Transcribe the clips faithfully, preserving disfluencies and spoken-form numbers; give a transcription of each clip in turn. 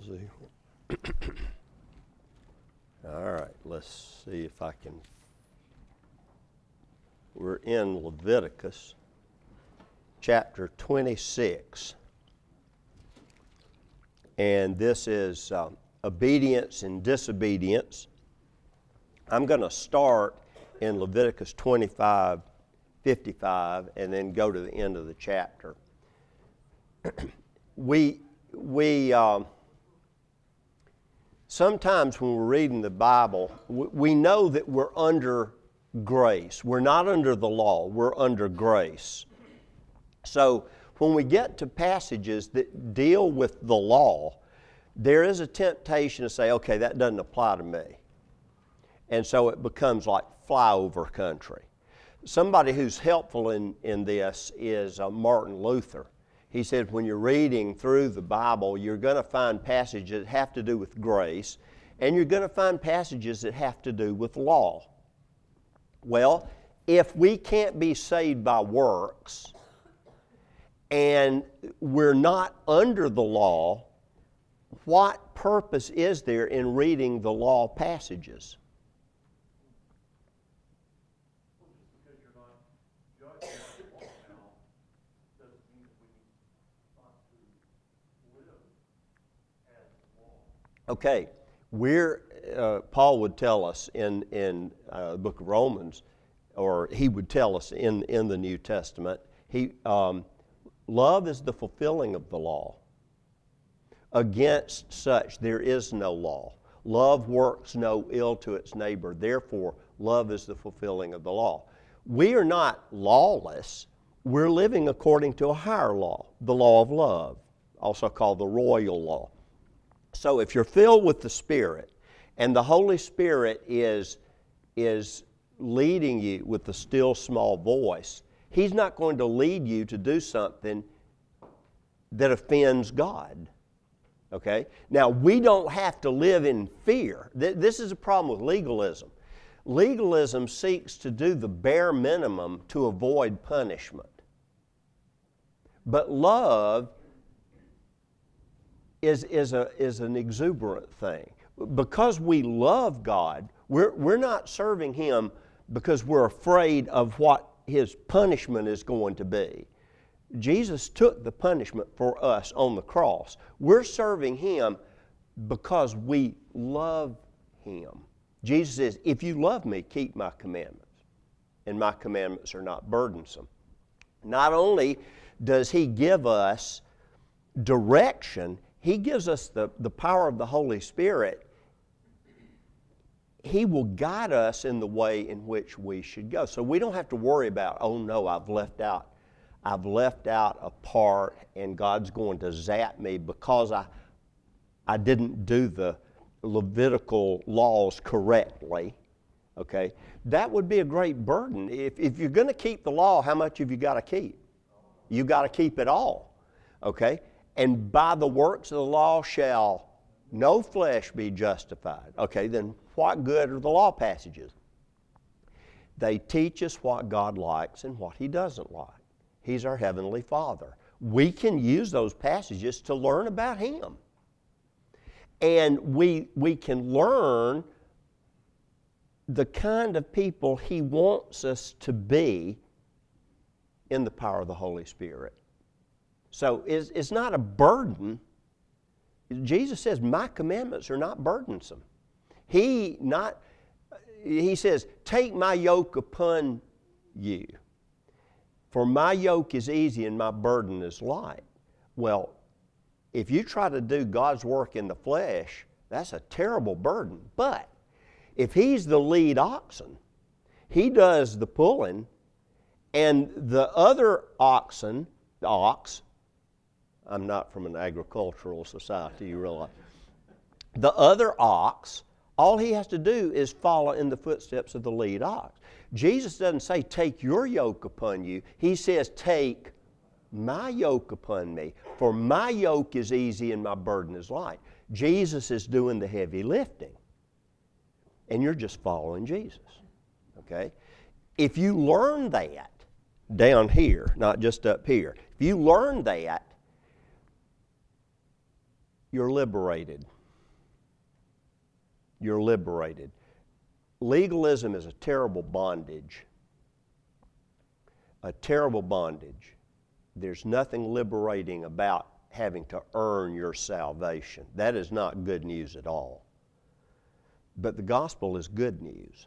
See. All right, let's see if I can. We're in Leviticus chapter twenty-six. And this is uh, obedience and disobedience. I'm going to start in Leviticus twenty-five, fifty-five, and then go to the end of the chapter. we, we um, sometimes when we're reading the Bible, we, we know that we're under grace. We're not under the law, we're under grace. So when we get to passages that deal with the law, there is a temptation to say, okay, that doesn't apply to me. And so it becomes like flyover country. Somebody who's helpful in, in this is uh, Martin Luther. He said when you're reading through the Bible, you're going to find passages that have to do with grace, and you're going to find passages that have to do with law. Well, if we can't be saved by works, and we're not under the law, what purpose is there in reading the law passages? Okay, we're, uh, Paul would tell us in, in uh, the book of Romans, or he would tell us in, in the New Testament, he, um, love is the fulfilling of the law. Against such there is no law. Love works no ill to its neighbor. Therefore, love is the fulfilling of the law. We are not lawless. We're living according to a higher law, the law of love, also called the royal law. So if you're filled with the Spirit, and the Holy Spirit is, is leading you with the still small voice, He's not going to lead you to do something that offends God. Okay? Now, we don't have to live in fear. This is a problem with legalism. Legalism seeks to do the bare minimum to avoid punishment. But love is, is, a, is an exuberant thing. Because we love God, we're, we're not serving Him because we're afraid of what His punishment is going to be. Jesus took the punishment for us on the cross. We're serving Him because we love Him. Jesus says, if you love me, keep my commandments. And my commandments are not burdensome. Not only does He give us direction, He gives us the, the power of the Holy Spirit. He will guide us in the way in which we should go. So we don't have to worry about, oh no, I've left out, I've left out a part and God's going to zap me because I, I didn't do the Levitical laws correctly. Okay? That would be a great burden. If, if you're going to keep the law, how much have you got to keep? You've got to keep it all. Okay? And by the works of the law shall no flesh be justified. Okay, then what good are the law passages? They teach us what God likes and what He doesn't like. He's our Heavenly Father. We can use those passages to learn about Him. And we, we can learn the kind of people He wants us to be in the power of the Holy Spirit. So it's, it's not a burden. Jesus says, my commandments are not burdensome. He not, he says, take my yoke upon you. For my yoke is easy and my burden is light. Well, if you try to do God's work in the flesh, that's a terrible burden. But if He's the lead oxen, He does the pulling, and the other oxen, the ox, I'm not from an agricultural society, you realize. The other ox, all he has to do is follow in the footsteps of the lead ox. Jesus doesn't say, take your yoke upon you. He says, take my yoke upon me, for my yoke is easy and my burden is light. Jesus is doing the heavy lifting, and you're just following Jesus. Okay? If you learn that down here, not just up here, if you learn that, you're liberated. You're liberated. Legalism is a terrible bondage. A terrible bondage. There's nothing liberating about having to earn your salvation. That is not good news at all. But the gospel is good news.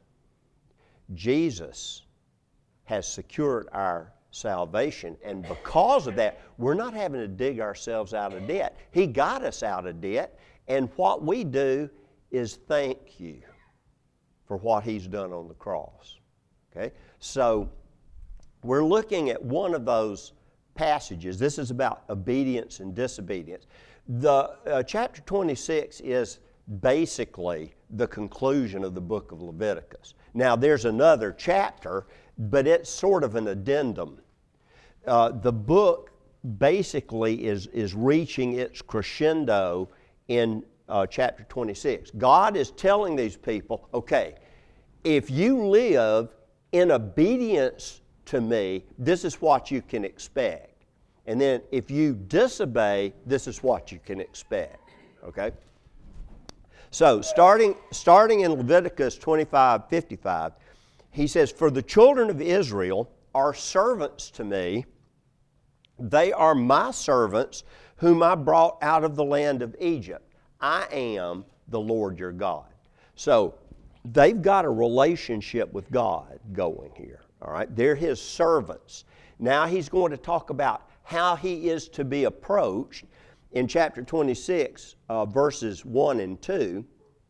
Jesus has secured our salvation, and because of that, we're not having to dig ourselves out of debt. He got us out of debt, and what we do is thank you for what He's done on the cross. Okay? So, we're looking at one of those passages. This is about obedience and disobedience. The uh, chapter twenty-six is basically the conclusion of the book of Leviticus. Now, there's another chapter, but it's sort of an addendum. Uh, the book basically is, is reaching its crescendo in uh, chapter twenty-six. God is telling these people, okay, if you live in obedience to me, this is what you can expect. And then if you disobey, this is what you can expect. Okay? So starting, starting in Leviticus twenty-five fifty-five, he says, "For the children of Israel are servants to me. They are my servants whom I brought out of the land of Egypt. I am the Lord your God." So they've got a relationship with God going here. All right? They're His servants. Now He's going to talk about how He is to be approached. In chapter twenty-six, uh, verses one and two,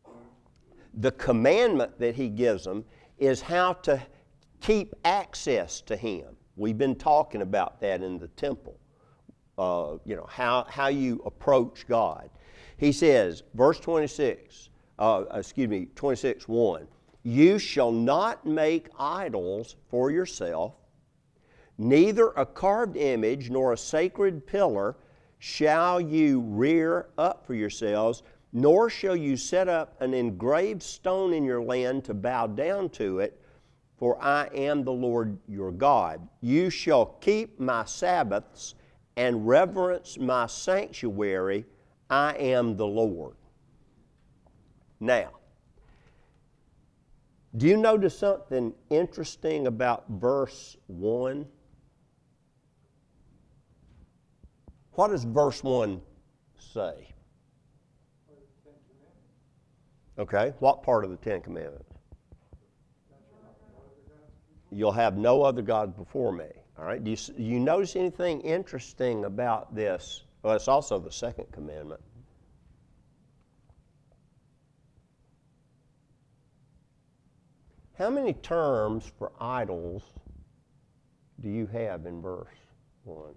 the commandment that He gives them is how to keep access to Him. We've been talking about that in the temple. Uh, you know, how, how you approach God. He says, verse twenty-six, uh, excuse me, twenty-six one, "You shall not make idols for yourself, neither a carved image nor a sacred pillar shall you rear up for yourselves, nor shall you set up an engraved stone in your land to bow down to it, for I am the Lord your God. You shall keep my Sabbaths and reverence my sanctuary. I am the Lord." Now, do you notice something interesting about verse one? What does verse one say? Okay, what part of the Ten Commandments? You'll have no other gods before me. All right, do you, do you notice anything interesting about this? Well, it's also the second commandment. How many terms for idols do you have in verse one?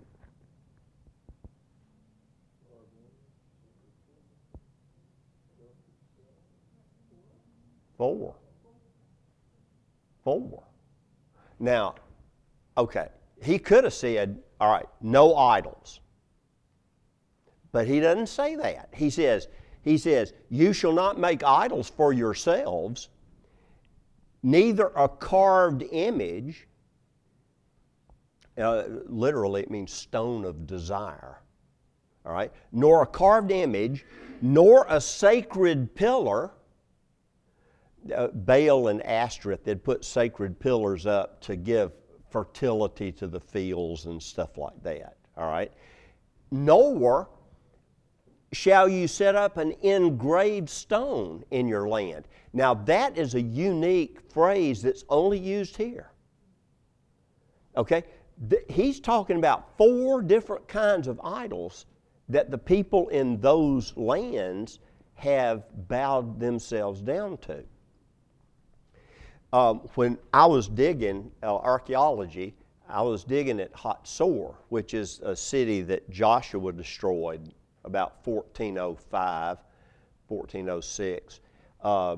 Four. Four. Now, okay, he could have said, all right, no idols. But he doesn't say that. He says, he says, "You shall not make idols for yourselves, neither a carved image." Uh, literally, it means stone of desire. All right? "Nor a carved image, nor a sacred pillar." Uh, Baal and Ashtoreth, they'd put sacred pillars up to give fertility to the fields and stuff like that. All right? "Nor shall you set up an engraved stone in your land." Now that is a unique phrase that's only used here. Okay? Th- he's talking about four different kinds of idols that the people in those lands have bowed themselves down to. Um, when I was digging uh, archaeology, I was digging at Hatzor, which is a city that Joshua destroyed about fourteen oh five, fourteen oh six. Uh,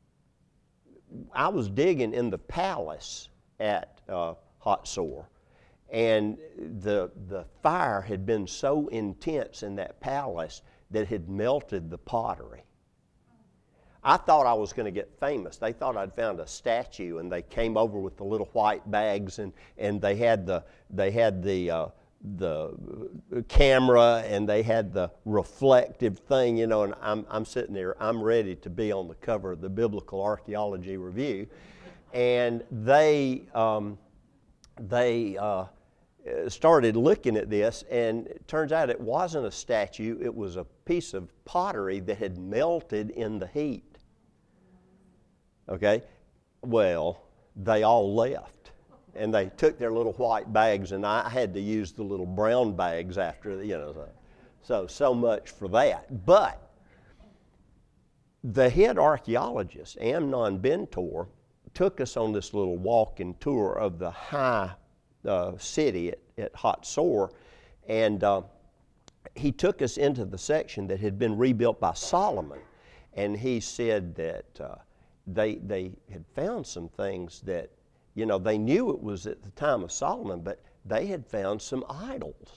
I was digging in the palace at uh, Hatzor, and the, the fire had been so intense in that palace that it had melted the pottery. I thought I was going to get famous. They thought I'd found a statue, and they came over with the little white bags, and, and they had the they had the uh, the camera, and they had the reflective thing, you know, and I'm, I'm sitting there, I'm ready to be on the cover of the Biblical Archaeology Review. And they, um, they uh, started looking at this, and it turns out it wasn't a statue, it was a piece of pottery that had melted in the heat. Okay? Well, they all left, and they took their little white bags, and I had to use the little brown bags after, you know, so, so, so much for that. But the head archaeologist, Amnon Bentor, took us on this little walking tour of the high uh, city at, at Hatzor, and uh, he took us into the section that had been rebuilt by Solomon, and he said that uh, they, they had found some things that, you know, they knew it was at the time of Solomon, but they had found some idols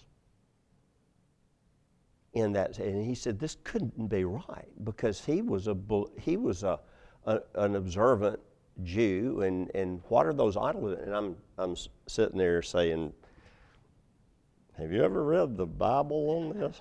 in that. And he said this couldn't be right, because he was a he was a, a an observant Jew, and and what are those idols? And I'm I'm sitting there saying, have you ever read the Bible on this?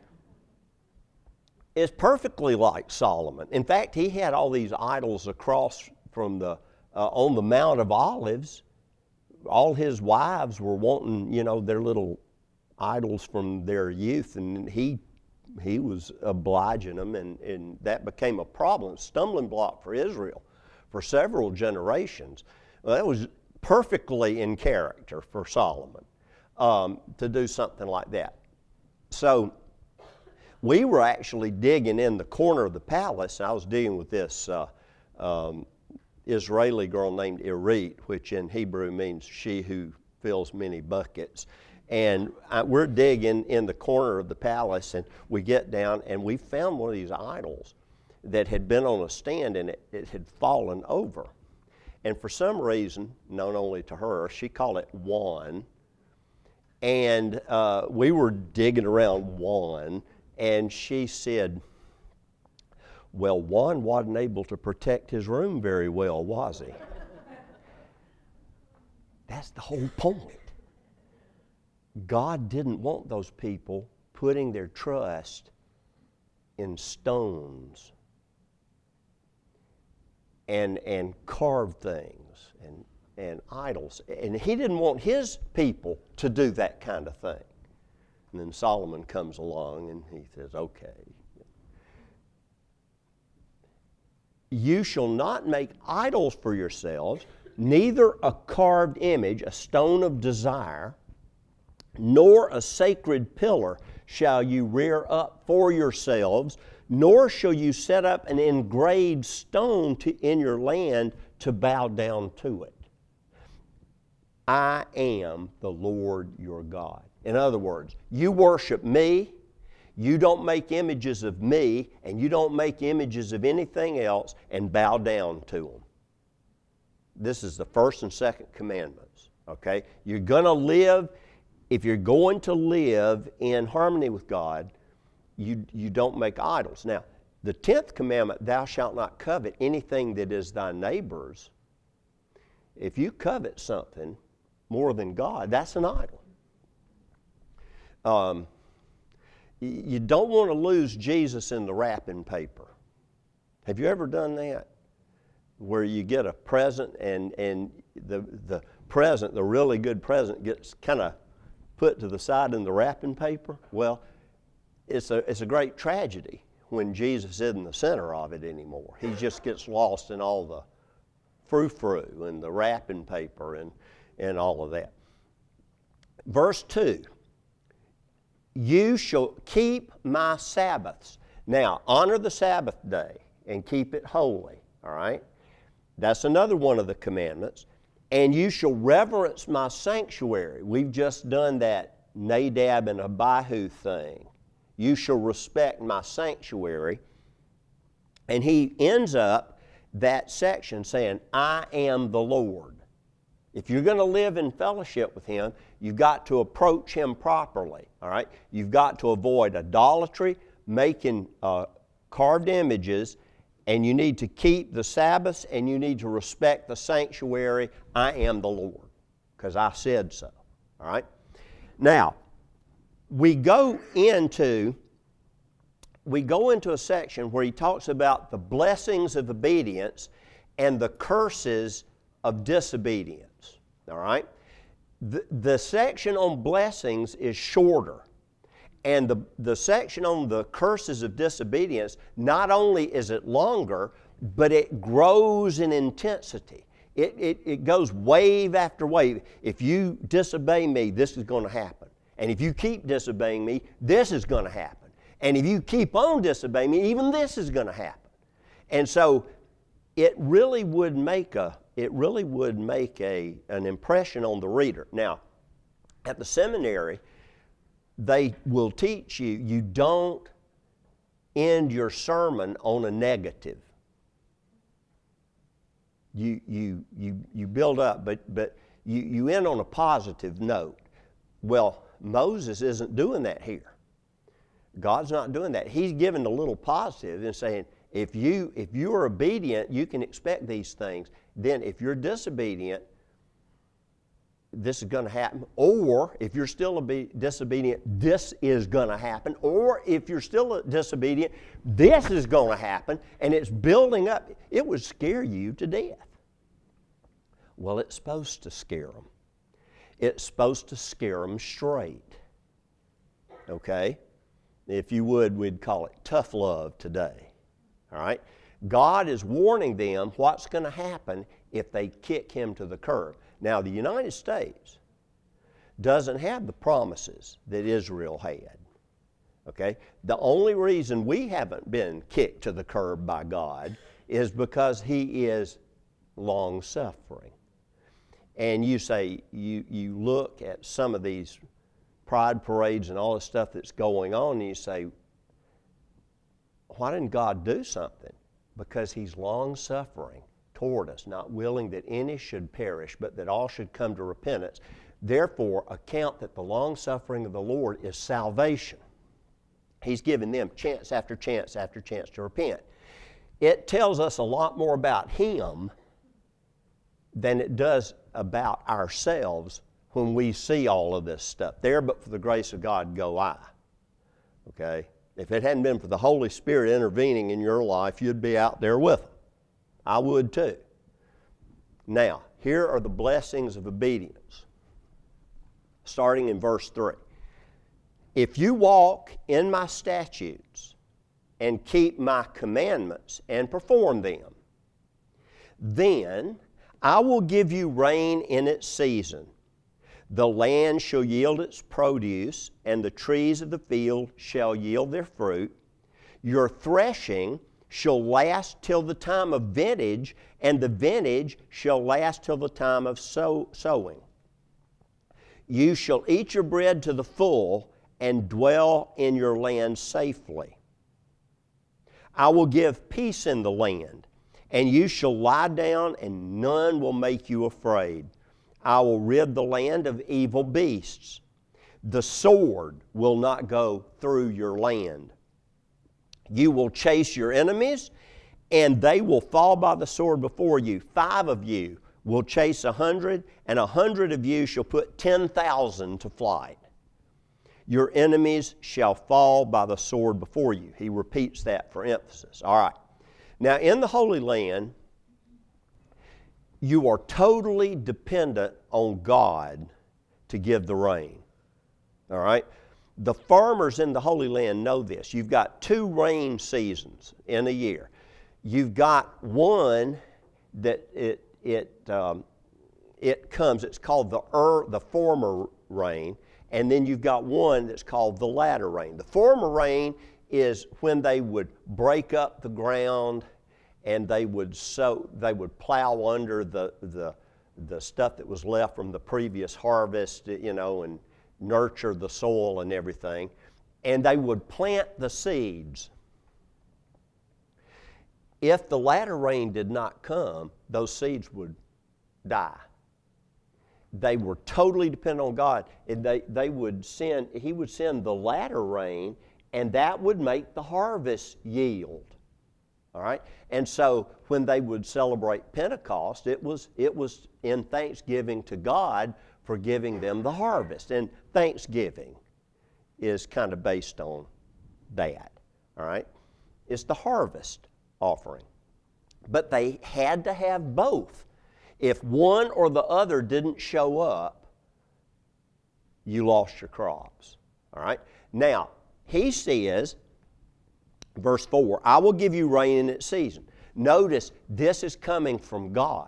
It's perfectly like Solomon. In fact, he had all these idols across from the Uh, on the Mount of Olives. All his wives were wanting, you know, their little idols from their youth, and he he was obliging them, and, and that became a problem, a stumbling block for Israel for several generations. Well, that was perfectly in character for Solomon um, to do something like that. So we were actually digging in the corner of the palace, and I was digging with this uh, um, Israeli girl named Irit, which in Hebrew means she who fills many buckets. And I, we're digging in the corner of the palace, and we get down, and we found one of these idols that had been on a stand, and it, it had fallen over. And for some reason, known only to her, she called it Juan. And uh, we were digging around Juan, and she said, well, Juan wasn't able to protect his room very well, was he? That's the whole point. God didn't want those people putting their trust in stones and, and carved things and, and idols. And he didn't want his people to do that kind of thing. And then Solomon comes along and he says, okay. You shall not make idols for yourselves, neither a carved image, a stone of desire, nor a sacred pillar shall you rear up for yourselves, nor shall you set up an engraved stone to, in your land to bow down to it. I am the Lord your God. In other words, you worship me, you don't make images of me, and you don't make images of anything else and bow down to them. This is the first and second commandments, okay? You're going to live, if you're going to live in harmony with God, you, you don't make idols. Now, the tenth commandment, thou shalt not covet anything that is thy neighbor's. If you covet something more than God, that's an idol. Um, You don't want to lose Jesus in the wrapping paper. Have you ever done that? Where you get a present and, and the, the present, the really good present, gets kind of put to the side in the wrapping paper? Well, it's a, it's a great tragedy when Jesus isn't the center of it anymore. He just gets lost in all the frou-frou and the wrapping paper and, and all of that. Verse two. You shall keep my Sabbaths. Now, honor the Sabbath day and keep it holy, all right? That's another one of the commandments. And you shall reverence my sanctuary. We've just done that Nadab and Abihu thing. You shall respect my sanctuary. And he ends up that section saying, I am the Lord. If you're going to live in fellowship with Him, you've got to approach Him properly, all right? You've got to avoid idolatry, making uh, carved images, and you need to keep the Sabbaths, and you need to respect the sanctuary. I am the Lord, because I said so, all right? Now, we go into we go into a section where he talks about the blessings of obedience and the curses of disobedience. All right? The, the section on blessings is shorter. And the, the section on the curses of disobedience, not only is it longer, but it grows in intensity. It, it, it goes wave after wave. If you disobey me, this is going to happen. And if you keep disobeying me, this is going to happen. And if you keep on disobeying me, even this is going to happen. And so it really would make a it really would make a an impression on the reader. Now, at the seminary, they will teach you you don't end your sermon on a negative. You you you you build up, but but you, you end on a positive note. Well, Moses isn't doing that here. God's not doing that. He's giving a little positive and saying, if you if you are obedient, you can expect these things. Then if you're disobedient, this is going to happen. Or if you're still disobedient, this is going to happen. Or if you're still disobedient, this is going to happen. And it's building up. It would scare you to death. Well, it's supposed to scare them. It's supposed to scare them straight. Okay? If you would, we'd call it tough love today. All right? God is warning them what's going to happen if they kick him to the curb. Now, the United States doesn't have the promises that Israel had. Okay? The only reason we haven't been kicked to the curb by God is because he is long-suffering. And you say, you, you look at some of these pride parades and all the stuff that's going on, and you say, why didn't God do something? Because he's long-suffering toward us, not willing that any should perish, but that all should come to repentance. Therefore, account that the long-suffering of the Lord is salvation. He's given them chance after chance after chance to repent. It tells us a lot more about him than it does about ourselves when we see all of this stuff. There, but for the grace of God, go I. Okay? If it hadn't been for the Holy Spirit intervening in your life, you'd be out there with them. I would too. Now, here are the blessings of obedience. Starting in verse three. If you walk in my statutes and keep my commandments and perform them, then I will give you rain in its season. The land shall yield its produce, and the trees of the field shall yield their fruit. Your threshing shall last till the time of vintage, and the vintage shall last till the time of sow- sowing. You shall eat your bread to the full, and dwell in your land safely. I will give peace in the land, and you shall lie down, and none will make you afraid. I will rid the land of evil beasts. The sword will not go through your land. You will chase your enemies, and they will fall by the sword before you. Five of you will chase a hundred, and a hundred of you shall put ten thousand to flight. Your enemies shall fall by the sword before you. He repeats that for emphasis. All right. Now, in the Holy Land, you are totally dependent on God to give the rain. All right? The farmers in the Holy Land know this. You've got two rain seasons in a year. You've got one that it it um, it comes. It's called the er, the former rain, and then you've got one that's called the latter rain. The former rain is when they would break up the ground, and they would sow, they would plow under the, the, the stuff that was left from the previous harvest, you know, and nurture the soil and everything. And they would plant the seeds. If the latter rain did not come, those seeds would die. They were totally dependent on God. And they, they would send, He would send the latter rain, and that would make the harvest yield. All right? And so when they would celebrate Pentecost, it was, it was in thanksgiving to God for giving them the harvest. And thanksgiving is kind of based on that, all right? It's the harvest offering. But they had to have both. If one or the other didn't show up, you lost your crops, all right? Now, he says, verse four, I will give you rain in its season. Notice, this is coming from God.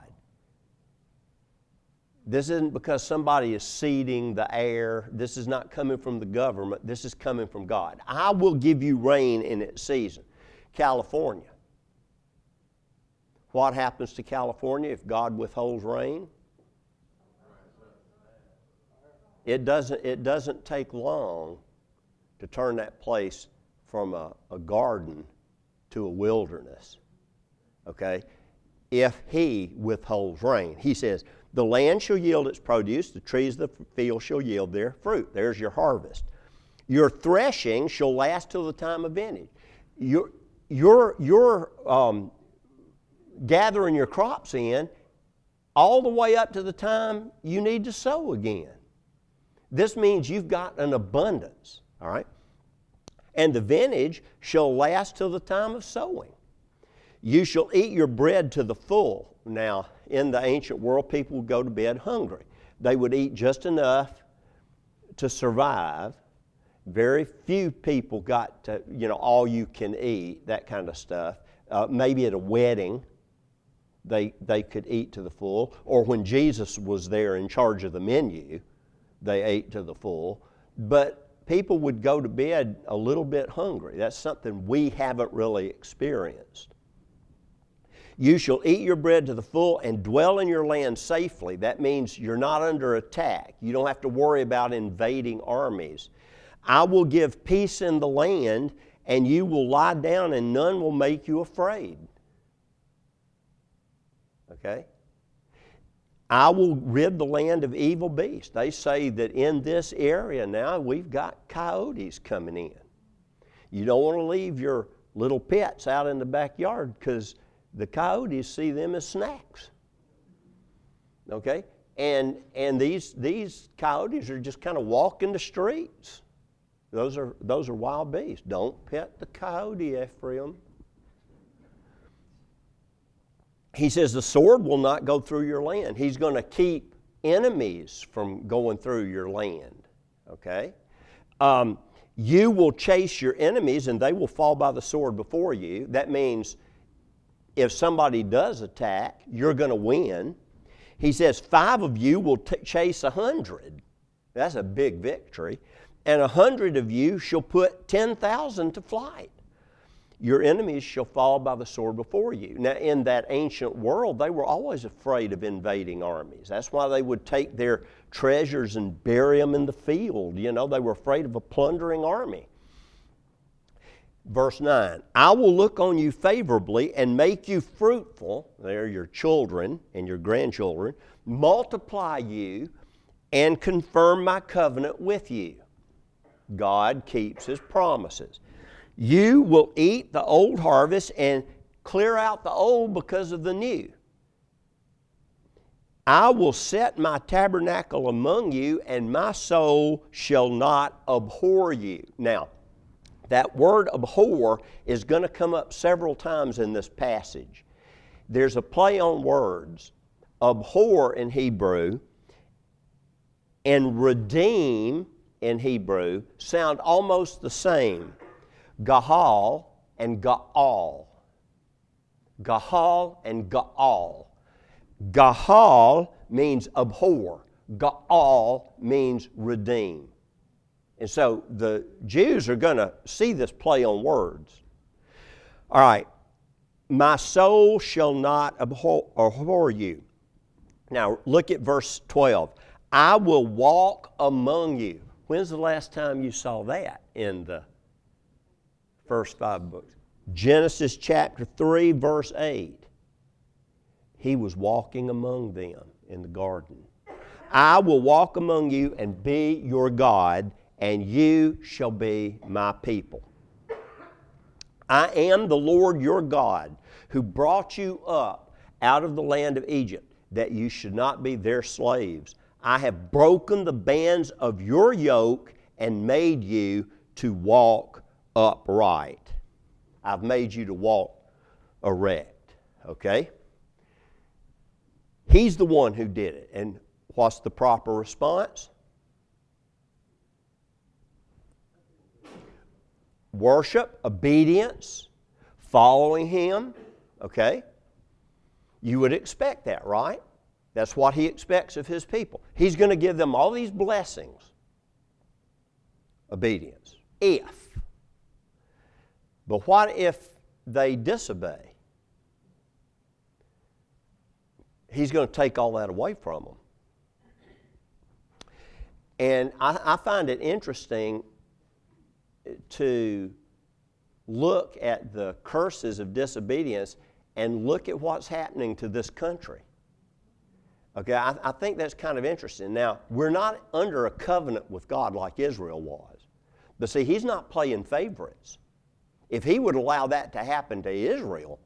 This isn't because somebody is seeding the air. This is not coming from the government. This is coming from God. I will give you rain in its season. California. What happens to California if God withholds rain? It doesn't, it doesn't take long to turn that place from a, a garden to a wilderness. Okay? If He withholds rain. He says, the land shall yield its produce, the trees of the field shall yield their fruit. There's your harvest. Your threshing shall last till the time of vintage. Your, your, your um, gathering your crops in all the way up to the time you need to sow again. This means you've got an abundance, all right? And the vintage shall last till the time of sowing. You shall eat your bread to the full. Now, in the ancient world, people would go to bed hungry. They would eat just enough to survive. Very few people got to, you know, all you can eat, that kind of stuff. Uh, maybe at a wedding, they, they could eat to the full. Or when Jesus was there in charge of the menu, they ate to the full. But people would go to bed a little bit hungry. That's something we haven't really experienced. You shall eat your bread to the full and dwell in your land safely. That means you're not under attack. You don't have to worry about invading armies. I will give peace in the land, and you will lie down, and none will make you afraid. Okay? I will rid the land of evil beasts. They say that in this area now we've got coyotes coming in. You don't want to leave your little pets out in the backyard because the coyotes see them as snacks. Okay? And and these these coyotes are just kind of walking the streets. Those are those are wild beasts. Don't pet the coyote, Ephraim. He says the sword will not go through your land. He's going to keep enemies from going through your land. Okay? Um, you will chase your enemies and they will fall by the sword before you. That means if somebody does attack, you're going to win. He says five of you will t- chase a hundred. That's a big victory. And a hundred of you shall put ten thousand to flight. Your enemies shall fall by the sword before you. Now, in that ancient world, they were always afraid of invading armies. That's why they would take their treasures and bury them in the field. You know, they were afraid of a plundering army. Verse nine, I will look on you favorably and make you fruitful. They're your children and your grandchildren. Multiply you and confirm my covenant with you. God keeps His promises. You will eat the old harvest and clear out the old because of the new. I will set my tabernacle among you, and my soul shall not abhor you. Now, that word abhor is going to come up several times in this passage. There's a play on words. Abhor in Hebrew and redeem in Hebrew sound almost the same. Gahal and Gaal. Gahal and Gaal. Gahal means abhor. Gaal means redeem. And so the Jews are going to see this play on words. All right. My soul shall not abhor, abhor you. Now look at verse twelve. I will walk among you. When's the last time you saw that in the first five books? Genesis chapter three, verse eight. He was walking among them in the garden. I will walk among you and be your God, and you shall be my people. I am the Lord your God, who brought you up out of the land of Egypt, that you should not be their slaves. I have broken the bands of your yoke and made you to walk upright. I've made you to walk erect. Okay? He's the one who did it. And what's the proper response? Worship, obedience, following Him. Okay? You would expect that, right? That's what He expects of His people. He's going to give them all these blessings. Obedience. If. But what if they disobey? He's going to take all that away from them. And I, I find it interesting to look at the curses of disobedience and look at what's happening to this country. Okay, I, I think that's kind of interesting. Now, we're not under a covenant with God like Israel was. But see, He's not playing favorites. If He would allow that to happen to Israel,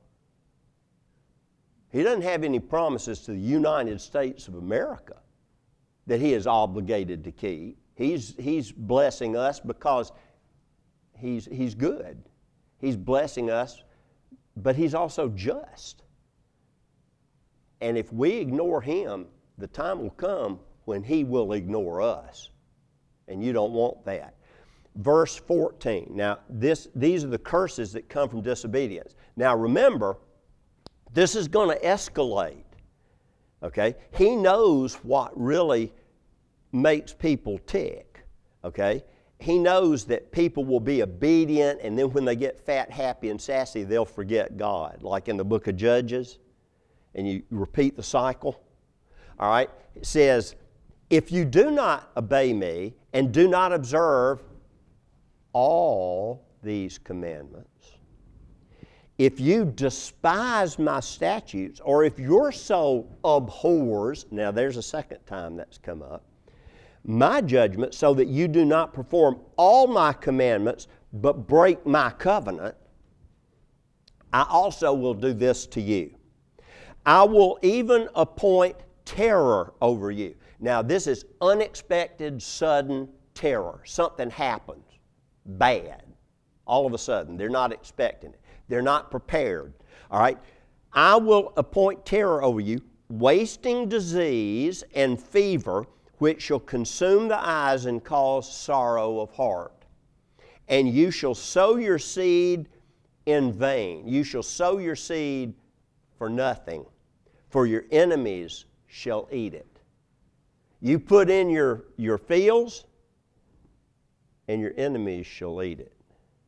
He doesn't have any promises to the United States of America that He is obligated to keep. He's, he's blessing us because he's, he's good. He's blessing us, but He's also just. And if we ignore Him, the time will come when He will ignore us. And you don't want that. Verse fourteen. Now, this, these are the curses that come from disobedience. Now, remember, this is going to escalate. Okay? He knows what really makes people tick. Okay? He knows that people will be obedient, and then when they get fat, happy, and sassy, they'll forget God. Like in the book of Judges, and you repeat the cycle. All right? It says, if you do not obey me and do not observe all these commandments, if you despise my statutes, or if your soul abhors, now there's a second time that's come up, my judgment, so that you do not perform all my commandments, but break my covenant, I also will do this to you. I will even appoint terror over you. Now, this is unexpected, sudden terror. Something happens bad all of a sudden. They're not expecting it. They're not prepared. All right? I will appoint terror over you, wasting disease and fever, which shall consume the eyes and cause sorrow of heart. And you shall sow your seed in vain. You shall sow your seed for nothing, for your enemies shall eat it. You put in your, your fields, and your enemies shall eat it.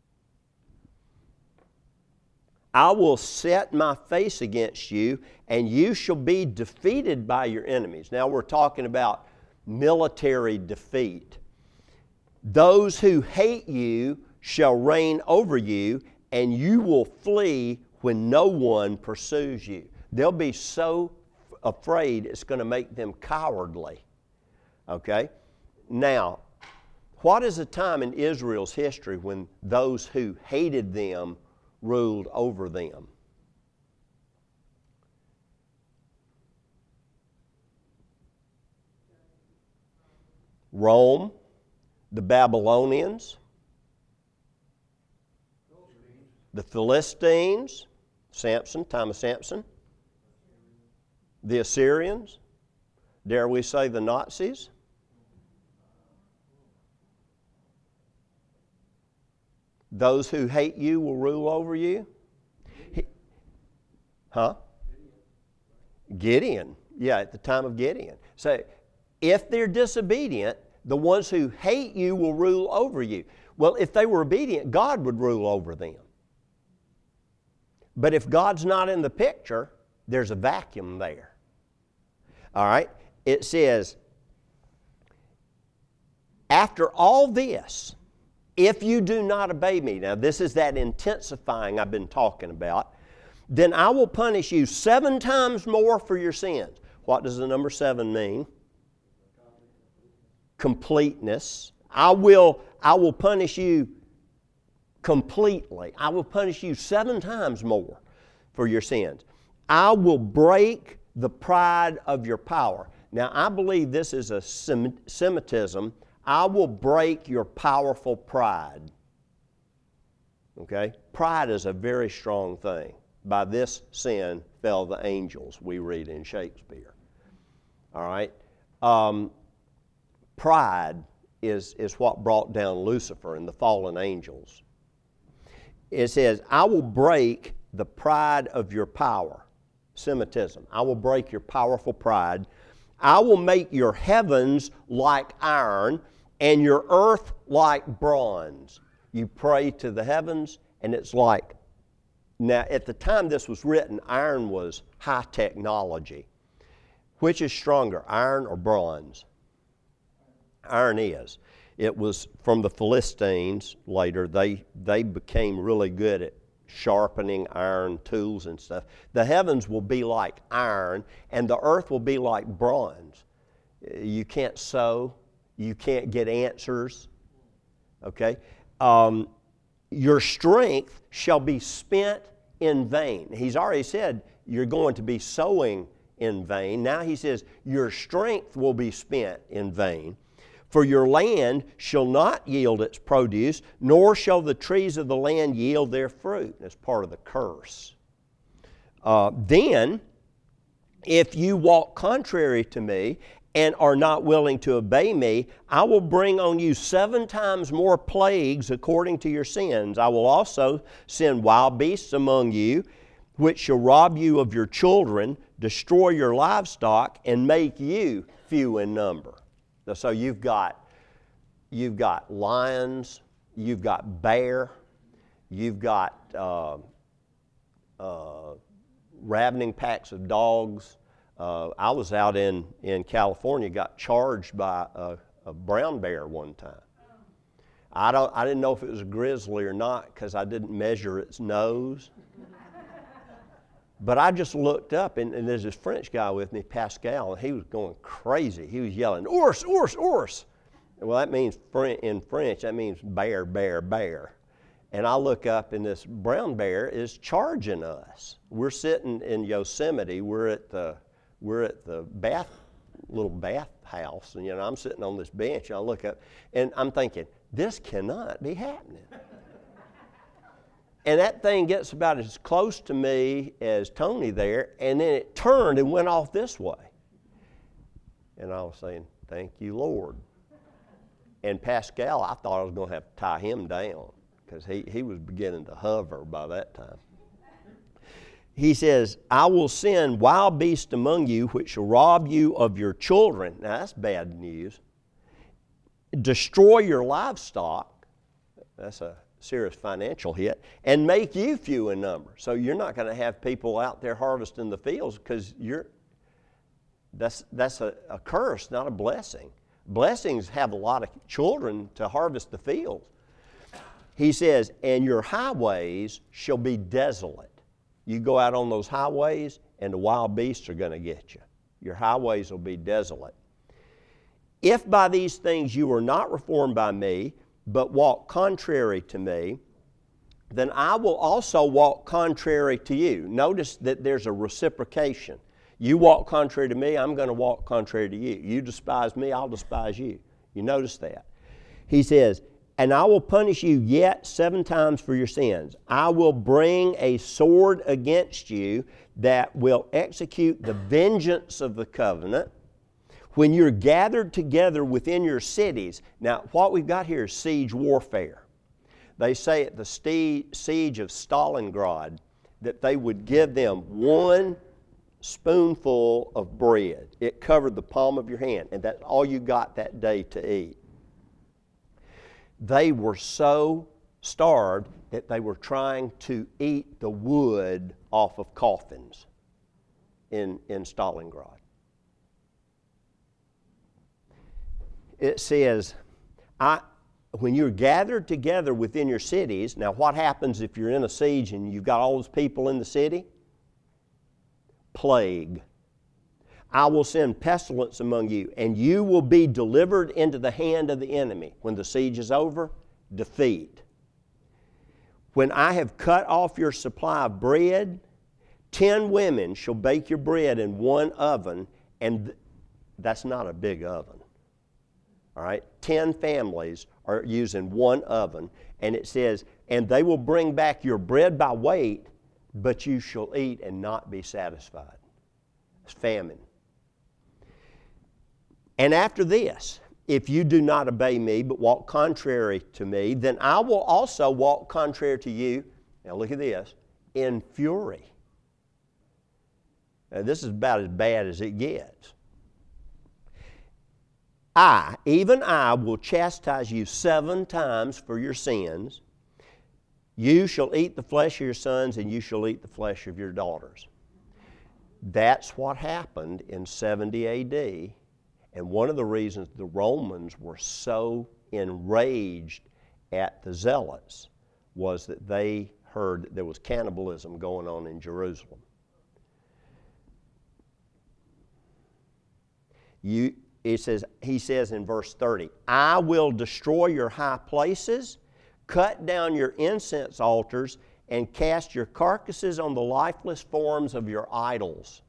I will set my face against you, and you shall be defeated by your enemies. Now we're talking about military defeat. Those who hate you shall reign over you, and you will flee when no one pursues you. They'll be so afraid it's going to make them cowardly. Okay? Now, what is a time in Israel's history when those who hated them ruled over them? Rome, the Babylonians, the Philistines, Samson, time of Samson, the Assyrians, dare we say the Nazis? Those who hate you will rule over you? He, huh? Gideon. Yeah, at the time of Gideon. So, if they're disobedient, the ones who hate you will rule over you. Well, if they were obedient, God would rule over them. But if God's not in the picture, there's a vacuum there. All right? It says, after all this, if you do not obey me, now this is that intensifying I've been talking about, then I will punish you seven times more for your sins. What does the number seven mean? Completeness. I will, I will punish you completely. I will punish you seven times more for your sins. I will break the pride of your power. Now, I believe this is a Semitism. I will break your powerful pride. Okay? Pride is a very strong thing. By this sin fell the angels, we read in Shakespeare. All right? Um, pride is, is what brought down Lucifer and the fallen angels. It says, I will break the pride of your power. Semitism. I will break your powerful pride. I will make your heavens like iron and your earth like bronze. You pray to the heavens and it's like, now at the time this was written, iron was high technology. Which is stronger, iron or bronze? Iron is. It was from the Philistines later. They, they became really good at sharpening iron tools and stuff. The heavens will be like iron and the earth will be like bronze. You can't sew. You can't get answers. Okay? Um, your strength shall be spent in vain. He's already said you're going to be sowing in vain. Now he says your strength will be spent in vain. For your land shall not yield its produce, nor shall the trees of the land yield their fruit. That's part of the curse. Uh, then, if you walk contrary to me and are not willing to obey me, I will bring on you seven times more plagues according to your sins. I will also send wild beasts among you, which shall rob you of your children, destroy your livestock, and make you few in number. So you've got, you've got lions, you've got bear, you've got uh, uh, ravening packs of dogs. Uh, I was out in, in California, got charged by a, a brown bear one time. I, don't, I didn't know if it was a grizzly or not because I didn't measure its nose. But I just looked up, and, and there's this French guy with me, Pascal, and he was going crazy. He was yelling, ours, ours, ours. Well, that means, in French, that means bear, bear, bear. And I look up, and this brown bear is charging us. We're sitting in Yosemite. We're at the, we're at the bath, little bath house, and you know, I'm sitting on this bench, and I look up, and I'm thinking, this cannot be happening. And that thing gets about as close to me as Tony there, and then it turned and went off this way. And I was saying, thank you, Lord. And Pascal, I thought I was going to have to tie him down because he, he was beginning to hover by that time. He says, I will send wild beasts among you, which shall rob you of your children. Now, that's bad news. Destroy your livestock. That's a serious financial hit, and make you few in number. So you're not going to have people out there harvesting the fields because you're, that's, that's a, a curse, not a blessing. Blessings have a lot of children to harvest the fields. He says, and your highways shall be desolate. You go out on those highways and the wild beasts are going to get you. Your highways will be desolate. If by these things you are not reformed by me, but walk contrary to me, then I will also walk contrary to you. Notice that there's a reciprocation. You walk contrary to me, I'm going to walk contrary to you. You despise me, I'll despise you. You notice that. He says, and I will punish you yet seven times for your sins. I will bring a sword against you that will execute the vengeance of the covenant. When you're gathered together within your cities, now what we've got here is siege warfare. They say at the siege of Stalingrad that they would give them one spoonful of bread. It covered the palm of your hand, and that's all you got that day to eat. They were so starved that they were trying to eat the wood off of coffins in, in Stalingrad. It says, I, when you're gathered together within your cities, now what happens if you're in a siege and you've got all those people in the city? Plague. I will send pestilence among you, and you will be delivered into the hand of the enemy. When the siege is over, defeat. When I have cut off your supply of bread, ten women shall bake your bread in one oven, and th- that's not a big oven. All right, ten families are using one oven, and it says, and they will bring back your bread by weight, but you shall eat and not be satisfied. It's famine. And after this, if you do not obey me, but walk contrary to me, then I will also walk contrary to you. Now look at this, in fury. Now this is about as bad as it gets. I, even I, will chastise you seven times for your sins. You shall eat the flesh of your sons, and you shall eat the flesh of your daughters. That's what happened in seventy A D, and one of the reasons the Romans were so enraged at the Zealots was that they heard that there was cannibalism going on in Jerusalem. You, it says, he says in verse thirty, I will destroy your high places, cut down your incense altars, and cast your carcasses on the lifeless forms of your idols.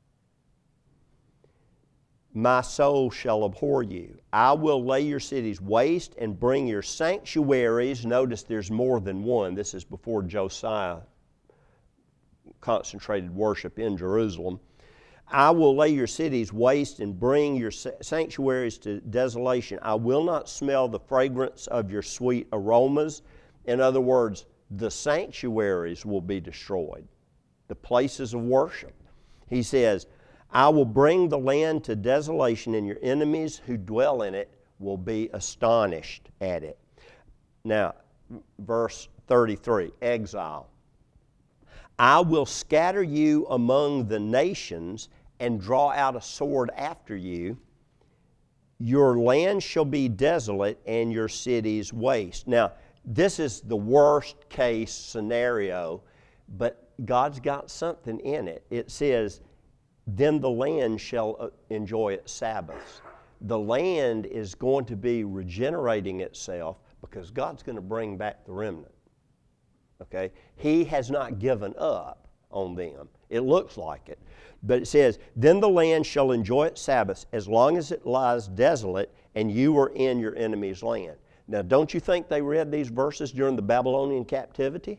My soul shall abhor you. I will lay your cities waste and bring your sanctuaries. Notice there's more than one. This is before Josiah concentrated worship in Jerusalem. I will lay your cities waste and bring your sanctuaries to desolation. I will not smell the fragrance of your sweet aromas. In other words, the sanctuaries will be destroyed, the places of worship. He says, I will bring the land to desolation, and your enemies who dwell in it will be astonished at it. Now, verse thirty-three, exile. I will scatter you among the nations and draw out a sword after you. Your land shall be desolate and your cities waste. Now, this is the worst case scenario, but God's got something in it. It says, then the land shall enjoy its Sabbaths. The land is going to be regenerating itself because God's going to bring back the remnant. Okay? He has not given up on them. It looks like it. But it says, then the land shall enjoy its Sabbaths as long as it lies desolate and you are in your enemy's land. Now, don't you think they read these verses during the Babylonian captivity?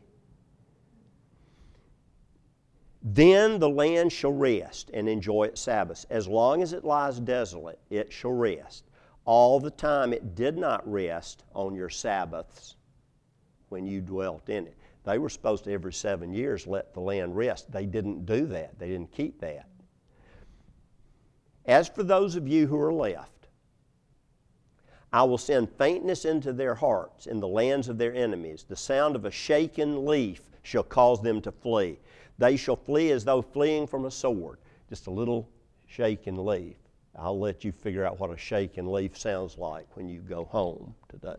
Then the land shall rest and enjoy its Sabbaths. As long as it lies desolate, it shall rest. All the time it did not rest on your Sabbaths when you dwelt in it. They were supposed to every seven years let the land rest. They didn't do that. They didn't keep that. As for those of you who are left, I will send faintness into their hearts in the lands of their enemies. The sound of a shaken leaf shall cause them to flee. They shall flee as though fleeing from a sword. Just a little shaken leaf. I'll let you figure out what a shaken leaf sounds like when you go home today.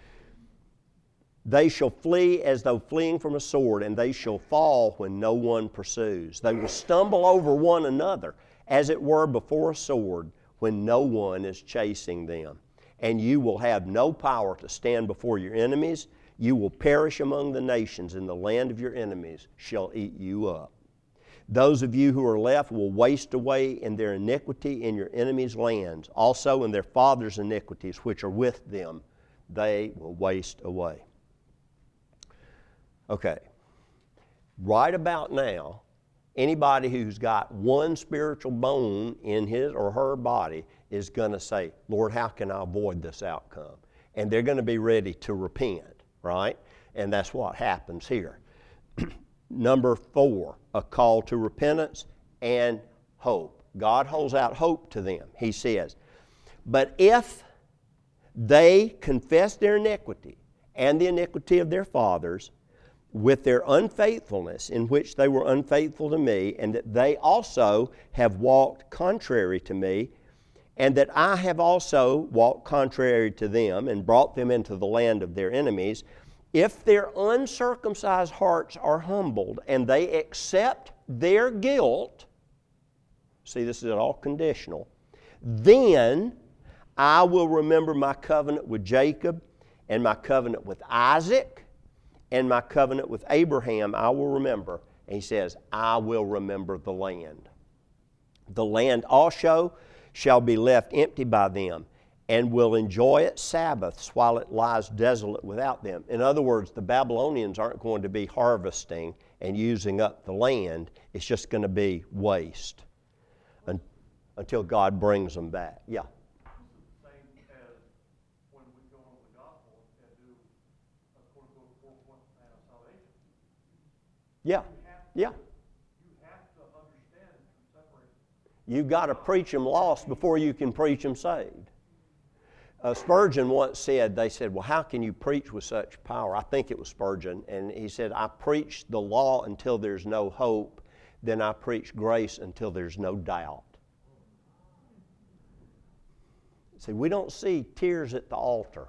They shall flee as though fleeing from a sword, and they shall fall when no one pursues. They will stumble over one another, as it were before a sword, when no one is chasing them. And you will have no power to stand before your enemies. You will perish among the nations, and the land of your enemies shall eat you up. Those of you who are left will waste away in their iniquity in your enemies' lands, also in their fathers' iniquities which are with them, they will waste away. Okay, right about now, anybody who's got one spiritual bone in his or her body is going to say, Lord, how can I avoid this outcome? And they're going to be ready to repent, right? And that's what happens here. Number four, a call to repentance and hope. God holds out hope to them. He says, but if they confess their iniquity and the iniquity of their fathers with their unfaithfulness in which they were unfaithful to me, and that they also have walked contrary to me, and that I have also walked contrary to them and brought them into the land of their enemies, if their uncircumcised hearts are humbled and they accept their guilt, see, this is all conditional, then I will remember my covenant with Jacob and my covenant with Isaac and my covenant with Abraham I will remember. And he says, I will remember the land. The land also shall be left empty by them, and will enjoy its Sabbaths while it lies desolate without them. In other words, the Babylonians aren't going to be harvesting and using up the land. It's just going to be waste un- until God brings them back. Yeah. Yeah, yeah. You've got to preach them lost before you can preach them saved. Uh, Spurgeon once said, they said, well, how can you preach with such power? I think it was Spurgeon. And he said, I preach the law until there's no hope. Then I preach grace until there's no doubt. See, we don't see tears at the altar.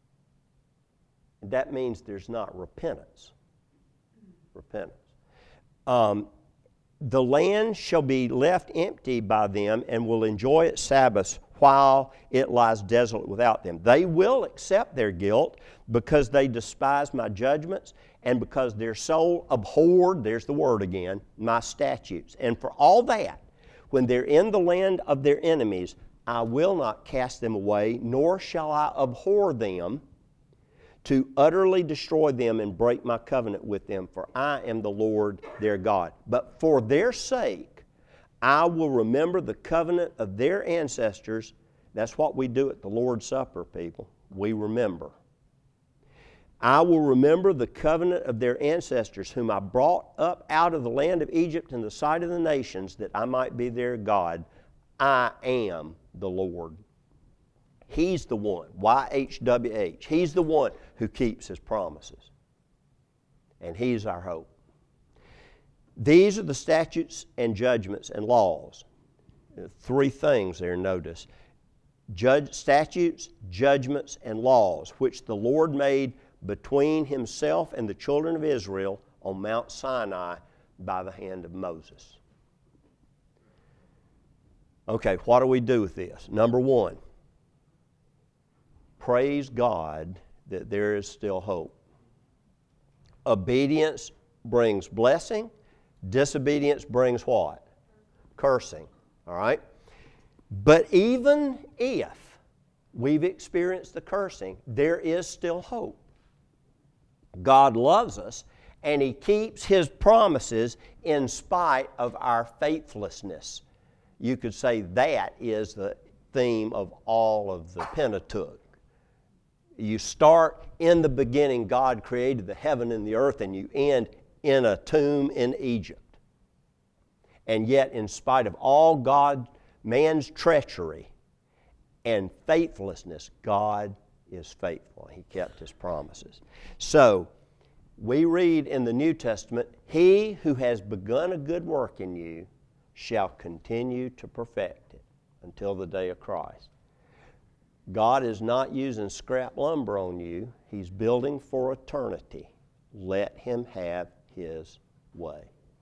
That means there's not repentance. Repentance. Um, the land shall be left empty by them and will enjoy its Sabbaths while it lies desolate without them. They will accept their guilt because they despise my judgments and because their soul abhorred, there's the word again, my statutes. And for all that, when they're in the land of their enemies, I will not cast them away, nor shall I abhor them, to utterly destroy them and break my covenant with them, for I am the Lord their God. But for their sake, I will remember the covenant of their ancestors. That's what we do at the Lord's Supper, people. We remember. I will remember the covenant of their ancestors, whom I brought up out of the land of Egypt in the sight of the nations, that I might be their God. I am the Lord. He's the one, Y H W H. He's the one who keeps His promises. And He's our hope. These are the statutes and judgments and laws. Three things there, notice. Judge, statutes, judgments, and laws, which the Lord made between Himself and the children of Israel on Mount Sinai by the hand of Moses. Okay, what do we do with this? Number one, praise God that there is still hope. Obedience brings blessing. Disobedience brings what? Cursing. All right? But even if we've experienced the cursing, there is still hope. God loves us, and He keeps His promises in spite of our faithlessness. You could say that is the theme of all of the Pentateuch. You start in the beginning, God created the heaven and the earth, and you end in a tomb in Egypt. And yet, in spite of all God, man's treachery and faithlessness, God is faithful. He kept His promises. So, we read in the New Testament, He who has begun a good work in you shall continue to perfect it until the day of Christ. God is not using scrap lumber on you. He's building for eternity. Let Him have His way.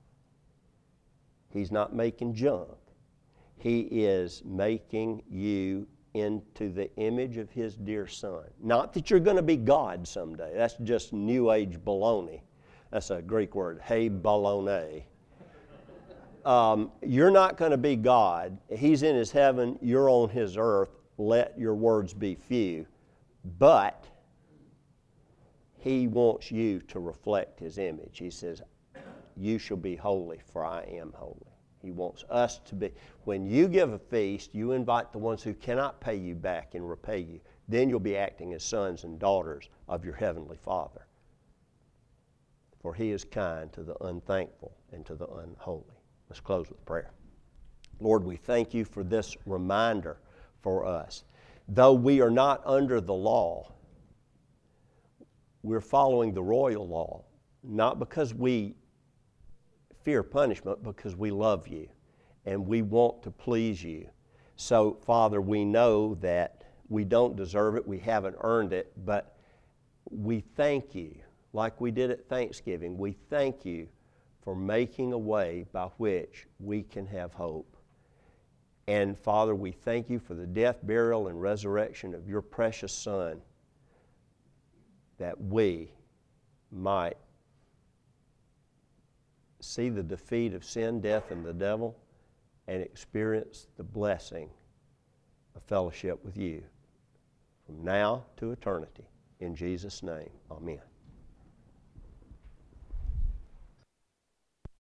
He's not making junk. He is making you into the image of His dear Son. Not that you're going to be God someday. That's just New Age baloney. That's a Greek word, hey baloney. Um, you're not going to be God. He's in His heaven. You're on His earth. Let your words be few. But He wants you to reflect His image. He says, you shall be holy, for I am holy. He wants us to be. When you give a feast, you invite the ones who cannot pay you back and repay you. Then you'll be acting as sons and daughters of your Heavenly Father. For He is kind to the unthankful and to the unholy. Let's close with prayer. Lord, we thank You for this reminder for us. Though we are not under the law, we're following the royal law, not because we fear punishment, because we love You and we want to please You. So, Father, we know that we don't deserve it, we haven't earned it, but we thank You, like we did at Thanksgiving, we thank You for making a way by which we can have hope. And Father, we thank You for the death, burial, and resurrection of Your precious Son, that we might see the defeat of sin, death, and the devil, and experience the blessing of fellowship with You. from now to eternity. In Jesus' name, amen.